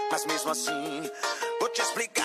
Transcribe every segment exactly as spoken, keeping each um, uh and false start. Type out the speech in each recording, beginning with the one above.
mas mesmo assim vou te explicar.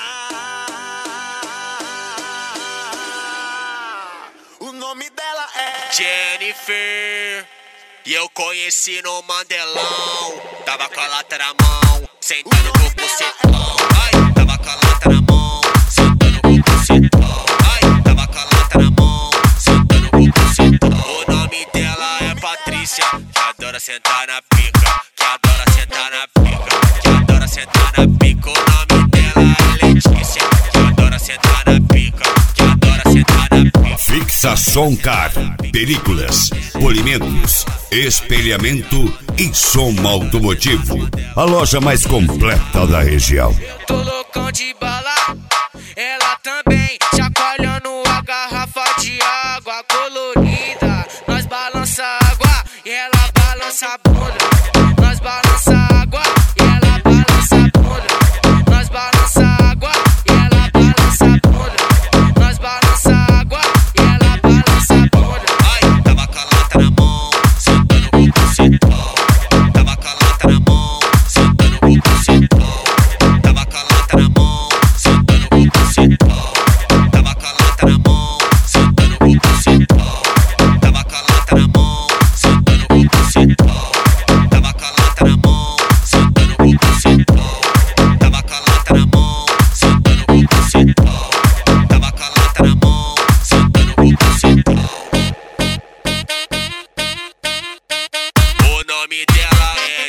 O nome dela é Jennifer, e eu conheci no Mandelão. Tava com a lata na mão, sentando com o bucetão. Ai, tava com a lata na mão, sentando com o bucetão. Ai, tava com a lata na mão, sentando com o bucetão. O nome dela é Patrícia, que adora sentar na pica, que adora sentar na pica, que adora sentar na pica. O nome dela é Letícia, que adora sentar na pica, que adora sentar na pica. Fixa Soncar, películas, polimentos, espelhamento e som automotivo. A loja mais completa da região. Eu tô loucão de bala, ela também, chacoalhando a garrafa de água colorida. Nós balança água e ela balança a bunda. Nós balança água e ela balança a bunda. Nós balança água e ela balança a bunda. Nós balança água e ela balança a bunda. Ai, tava com a lata na mão, sentando com o bucetão. Tava com a lata na mão, sentando com o bucetão. Tava com a lata na mão, sentando com o bucetão. Tava com a lata na mão, sentando com o bucetão. Tava com a lata na mão, sentando com o bucetão. Tava com a lata na mão, sentando com o bucetão. Tava com a lata na mão, sentando com o bucetão. Tava com a lata na mão, sentando com o bucetão. O nome dela é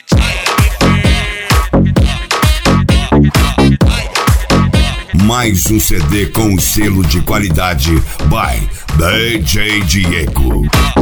Jennifer. Mais um C D com o selo de qualidade by D J Diego.